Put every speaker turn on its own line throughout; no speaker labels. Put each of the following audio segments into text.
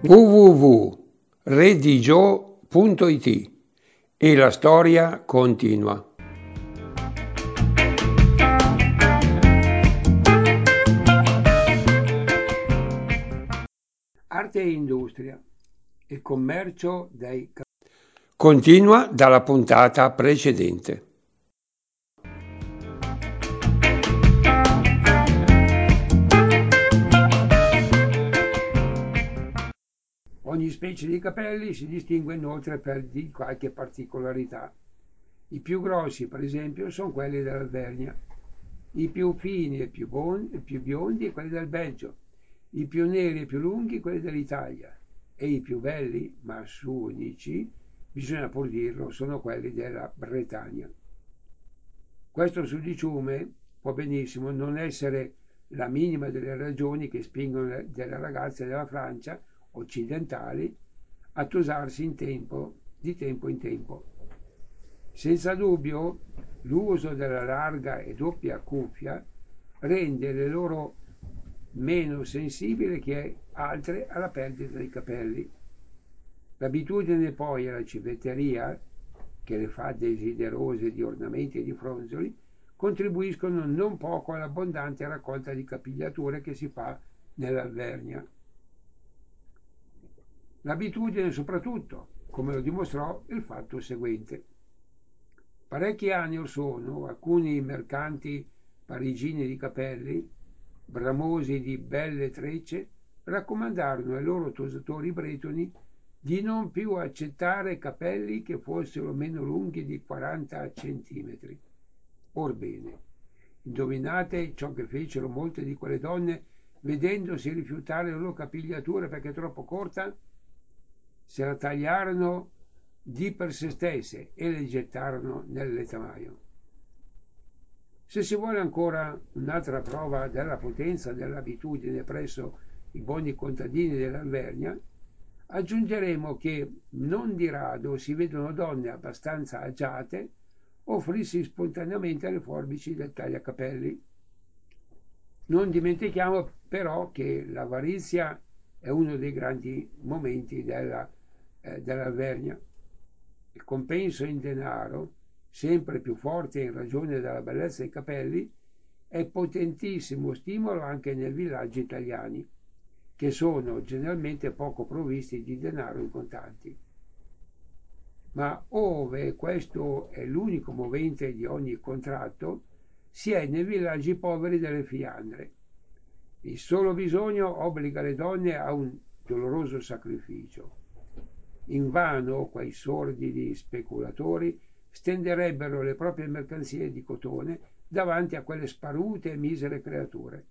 www.redigio.it e la storia continua. Arte e industria. Il commercio dei capelli. Continua dalla puntata precedente. Ogni specie di capelli si distingue inoltre per di qualche particolarità. I più grossi, per esempio, sono quelli dell'Alvernia, i più fini e più biondi quelli del Belgio, i più neri e più lunghi quelli dell'Italia e i più belli, ma unici, bisogna pur dirlo, sono quelli della Bretagna. Questo sudiciume può benissimo non essere la minima delle ragioni che spingono delle ragazze della Francia occidentali a tosarsi di tempo in tempo. Senza dubbio, l'uso della larga e doppia cuffia rende le loro meno sensibili che altre alla perdita dei capelli. L'abitudine poi alla civetteria, che le fa desiderose di ornamenti e di fronzoli, contribuiscono non poco all'abbondante raccolta di capigliature che si fa nell'Alvernia. L'abitudine soprattutto, come lo dimostrò il fatto seguente. Parecchi anni or sono, alcuni mercanti parigini di capelli, bramosi di belle trecce, raccomandarono ai loro tosatori bretoni di non più accettare capelli che fossero meno lunghi di 40 centimetri. Orbene, indovinate ciò che fecero molte di quelle donne vedendosi rifiutare la loro capigliatura perché troppo corta? Se la tagliarono di per se stesse e le gettarono nel letamaio. Se si vuole ancora un'altra prova della potenza dell'abitudine presso i buoni contadini dell'Alvernia, aggiungeremo che non di rado si vedono donne abbastanza agiate offrirsi spontaneamente le forbici del tagliacapelli. Non dimentichiamo però che l'avarizia è uno dei grandi momenti dell'Alvernia. Il compenso in denaro, sempre più forte in ragione della bellezza dei capelli, è potentissimo stimolo anche nei villaggi italiani, che sono generalmente poco provvisti di denaro in contanti. Ma ove questo è l'unico movente di ogni contratto, si è nei villaggi poveri delle Fiandre. Il solo bisogno obbliga le donne a un doloroso sacrificio. Invano quei sordidi speculatori stenderebbero le proprie mercanzie di cotone davanti a quelle sparute e misere creature.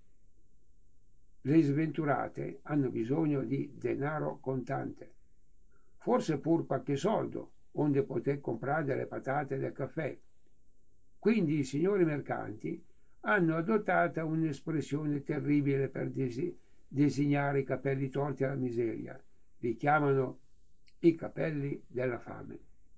Le sventurate hanno bisogno di denaro contante, forse pur qualche soldo, onde poter comprare delle patate del caffè. Quindi i signori mercanti hanno adottata un'espressione terribile per designare i capelli torti alla miseria. Li chiamano i capelli della fame.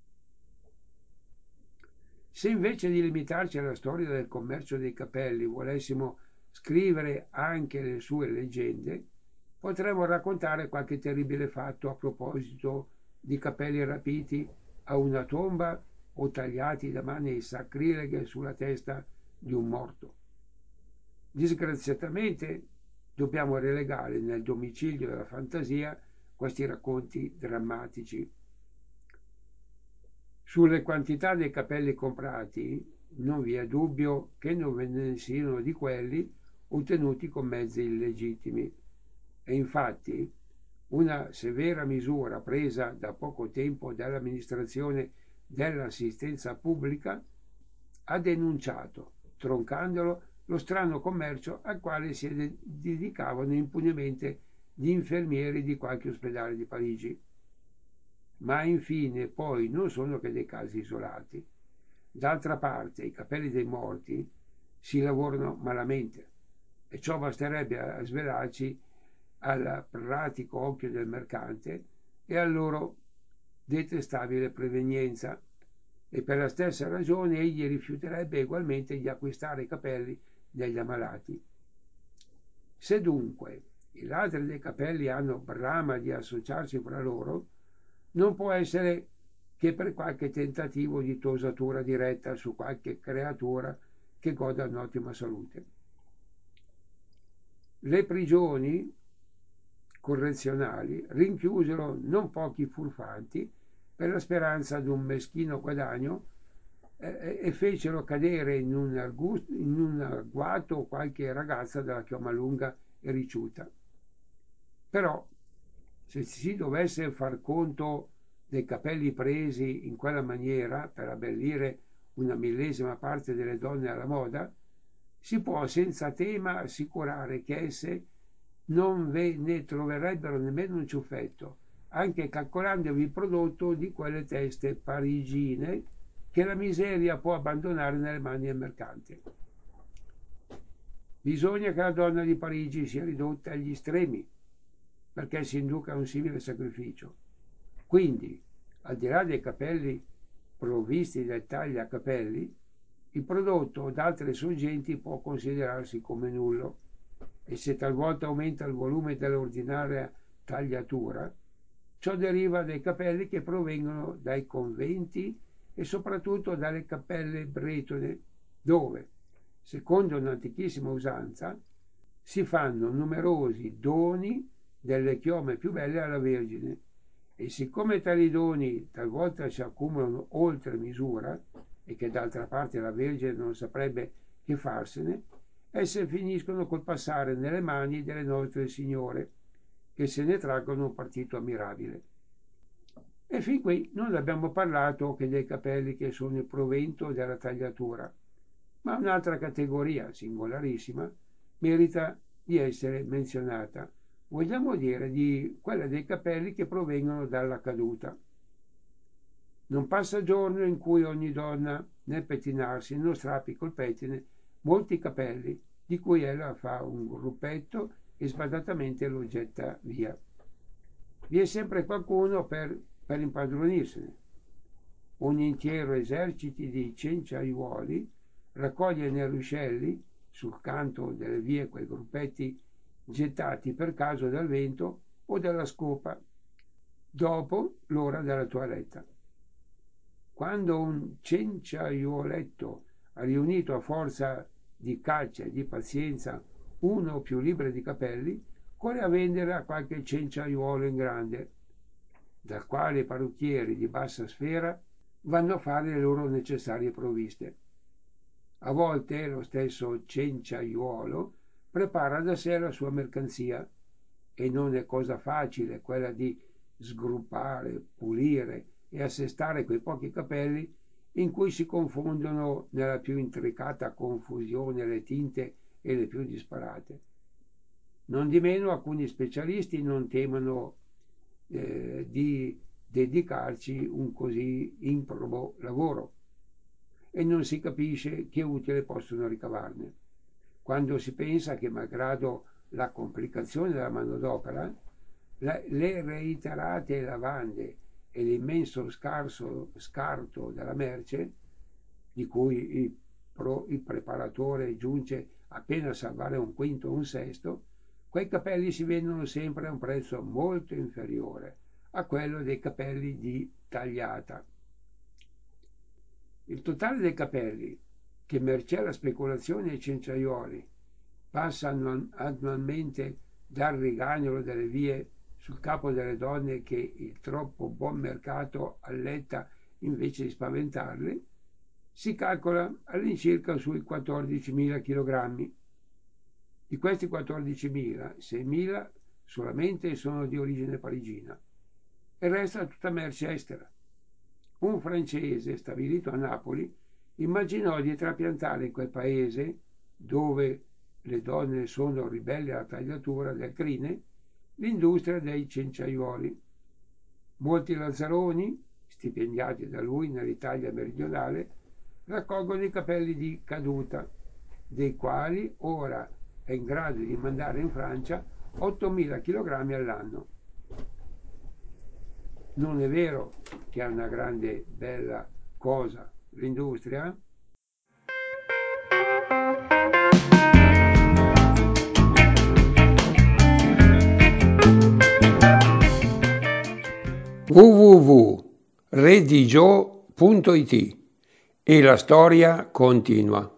Se invece di limitarci alla storia del commercio dei capelli volessimo scrivere anche le sue leggende, potremmo raccontare qualche terribile fatto a proposito di capelli rapiti a una tomba o tagliati da mani sacrileghe sulla testa di un morto. Disgraziatamente dobbiamo relegare nel domicilio della fantasia questi racconti drammatici. Sulle quantità dei capelli comprati non vi è dubbio che non ve ne siano di quelli ottenuti con mezzi illegittimi. E infatti una severa misura presa da poco tempo dall'amministrazione dell'assistenza pubblica ha denunciato, troncandolo, lo strano commercio al quale si dedicavano impunemente gli infermieri di qualche ospedale di Parigi. Ma infine poi non sono che dei casi isolati. D'altra parte i capelli dei morti si lavorano malamente e ciò basterebbe a svelarci al pratico occhio del mercante e al loro detestabile prevenienza, e per la stessa ragione egli rifiuterebbe ugualmente di acquistare i capelli degli ammalati. Se dunque i ladri dei capelli hanno brama di associarsi fra loro, non può essere che per qualche tentativo di tosatura diretta su qualche creatura che goda un'ottima salute. Le prigioni correzionali rinchiusero non pochi furfanti per la speranza di un meschino guadagno e fecero cadere in un agguato qualche ragazza dalla chioma lunga e ricciuta. Però, se si dovesse far conto dei capelli presi in quella maniera per abbellire una millesima parte delle donne alla moda, si può senza tema assicurare che esse non ve ne troverebbero nemmeno un ciuffetto, anche calcolandovi il prodotto di quelle teste parigine che la miseria può abbandonare nelle mani del mercante. Bisogna che la donna di Parigi sia ridotta agli estremi perché si induca a un simile sacrificio. Quindi, al di là dei capelli provvisti del tagliacapelli, il prodotto d'altre sorgenti può considerarsi come nullo e se talvolta aumenta il volume dell'ordinaria tagliatura, ciò deriva dai capelli che provengono dai conventi e soprattutto dalle cappelle bretone, dove, secondo un'antichissima usanza, si fanno numerosi doni delle chiome più belle alla Vergine e siccome tali doni talvolta si accumulano oltre misura e che d'altra parte la Vergine non saprebbe che farsene, esse finiscono col passare nelle mani delle nostre signore, che se ne traggono un partito ammirabile. E fin qui non abbiamo parlato che dei capelli che sono il provento della tagliatura, ma un'altra categoria singolarissima merita di essere menzionata, vogliamo dire di quella dei capelli che provengono dalla caduta. Non passa giorno in cui ogni donna, nel pettinarsi, non strappi col pettine molti capelli, di cui ella fa un gruppetto e sbadatamente lo getta via. Vi è sempre qualcuno per impadronirsene. Un intero esercito di cenciaiuoli raccoglie nei ruscelli, sul canto delle vie, quei gruppetti gettati per caso dal vento o dalla scopa, dopo l'ora della toiletta. Quando un cenciaiuoletto ha riunito a forza di caccia e di pazienza uno o più libbre di capelli, corre a vendere a qualche cenciaiuolo in grande, dal quale i parrucchieri di bassa sfera vanno a fare le loro necessarie provviste. A volte lo stesso cenciaiuolo prepara da sé la sua mercanzia e non è cosa facile quella di sgruppare, pulire e assestare quei pochi capelli in cui si confondono nella più intricata confusione le tinte e le più disparate. Non di meno alcuni specialisti non temono di dedicarci un così improbo lavoro e non si capisce che utile possono ricavarne. Quando si pensa che, malgrado la complicazione della manodopera, le reiterate lavande e l'immenso scarto della merce, di cui il preparatore giunge appena a salvare un quinto o un sesto, quei capelli si vendono sempre a un prezzo molto inferiore a quello dei capelli di tagliata. Il totale dei capelli, che mercé la speculazione ai cenciaioli, passa annualmente dal rigagnolo delle vie sul capo delle donne che il troppo buon mercato alletta invece di spaventarle, si calcola all'incirca sui 14.000 kg. Di questi 14.000, 6.000 solamente sono di origine parigina e resta tutta merce estera. Un francese stabilito a Napoli immaginò di trapiantare in quel paese, dove le donne sono ribelli alla tagliatura del crine, l'industria dei cenciaiuoli. Molti lazzaroni, stipendiati da lui nell'Italia meridionale, raccolgono i capelli di caduta, dei quali ora è in grado di mandare in Francia 8.000 kg all'anno. Non è vero che è una grande bella cosa l'industria? www.redigio.it e la storia continua.